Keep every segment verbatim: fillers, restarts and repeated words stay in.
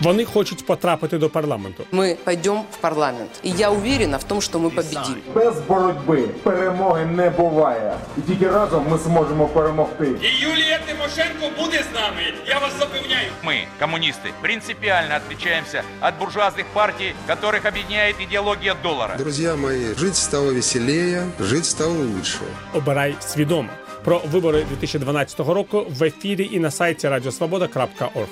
Вони хочуть потрапити до парламенту. Ми підемо в парламент. І я впевнена в тому, що ми победимо. Без боротьби перемоги не буває. І тільки разом ми зможемо перемогти. І Юлія Тимошенко буде з нами, я вас запевняю. Мы, коммунисты, принципиально отличаемся от буржуазных партий, которых объединяет идеология доллара. Друзья мои, жить стало веселее, жить стало лучше. Обирай свідомо. Про вибори дві тисячі дванадцятого року в ефірі і на сайті радіосвобода крапка орг.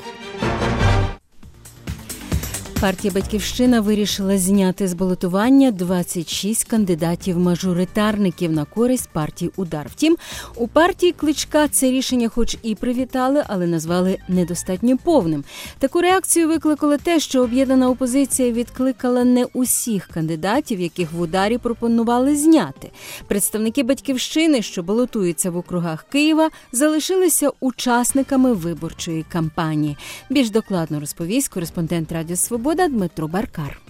Партія «Батьківщина» вирішила зняти з балотування двадцять шість кандидатів-мажоритарників на користь партії «Удар». Втім, у партії Кличка це рішення хоч і привітали, але назвали недостатньо повним. Таку реакцію викликало те, що об'єднана опозиція відкликала не усіх кандидатів, яких в «Ударі» пропонували зняти. Представники «Батьківщини», що балотуються в округах Києва, залишилися учасниками виборчої кампанії. Більш докладно розповість кореспондент Радіо Свобода Дмитро Баркар.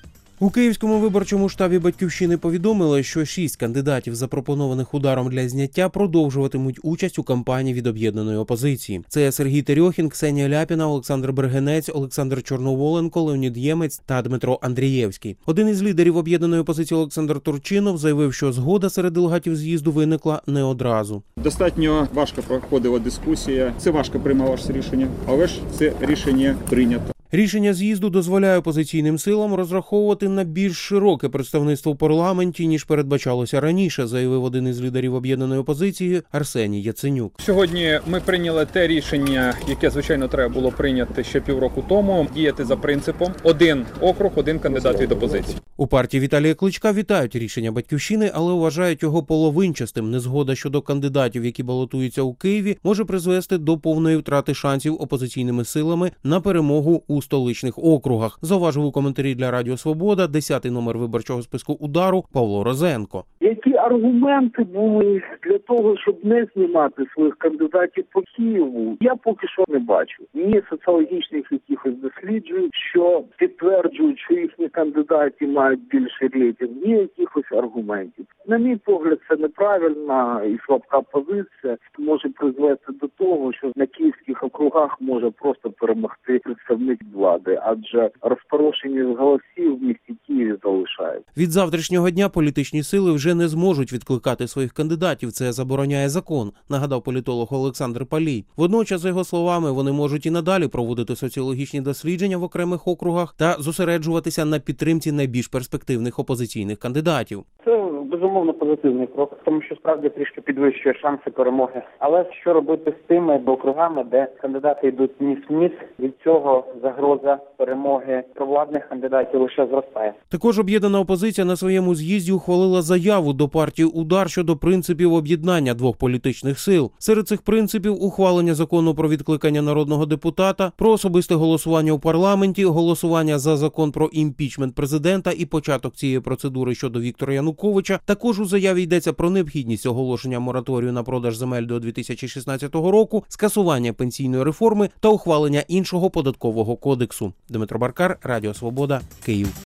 У Київському виборчому штабі «Батьківщини» повідомили, що шість кандидатів, запропонованих «Ударом» для зняття, продовжуватимуть участь у кампанії від об'єднаної опозиції. Це Сергій Терьохін, Ксенія Ляпіна, Олександр Бергенець, Олександр Чорноволенко, Леонід Ємець та Дмитро Андрієвський. Один із лідерів об'єднаної опозиції Олександр Турчинов заявив, що згода серед делегатів з'їзду виникла не одразу. Достатньо важко проходила дискусія, це важко приймалося рішення, але ж це рішення прийнято. Рішення з'їзду дозволяє опозиційним силам розраховувати на більш широке представництво в парламенті, ніж передбачалося раніше, заявив один із лідерів об'єднаної опозиції Арсеній Яценюк. Сьогодні ми прийняли те рішення, яке, звичайно, треба було прийняти ще півроку тому, діяти за принципом один округ, один кандидат від опозиції. У партії Віталія Кличка вітають рішення «Батьківщини», але вважають його половинчастим. Незгода щодо кандидатів, які балотуються у Києві, може призвести до повної втрати шансів опозиційними силами на перемогу у столичних округах, зауважив у коментарі для Радіо Свобода десятий номер виборчого списку «Удару» Павло Розенко. Які аргументи були для того, щоб не знімати своїх кандидатів по Києву, я поки що не бачу. Ні соціологічних якихось досліджень, що підтверджують, що їхні кандидати мають більше рейтинг, ні якихось аргументів. На мій погляд, це неправильна і слабка позиція. Може призвести до того, що на київських округах може просто перемогти представник влади, адже розпорошення голосів в місті Києві залишають. Від завтрашнього дня політичні сили вже не зможуть відкликати своїх кандидатів. Це забороняє закон, нагадав політолог Олександр Палій. Водночас, за його словами, вони можуть і надалі проводити соціологічні дослідження в окремих округах та зосереджуватися на підтримці найбільш перспективних опозиційних кандидатів. Це, безумовно, позитивний крок, тому що справді трішки підвищує шанси перемоги. Але що робити з тими округами, де кандидати йдуть ніс в ніс, від цього загроза перемоги провладних кандидатів лише зростає. Також об'єднана опозиція на своєму з'їзді ухвалила заяву до партії «Удар» щодо принципів об'єднання двох політичних сил. Серед цих принципів – ухвалення закону про відкликання народного депутата, про особисте голосування у парламенті, голосування за закон про імпічмент президента і початок цієї процедури щодо Віктора Януковича. Також у заяві йдеться про необхідність оголошення мораторію на продаж земель до дві тисячі шістнадцятого року, скасування пенсійної реформи та ухвалення іншого податкового кодексу. Дмитро Баркар, Радіо Свобода, Київ.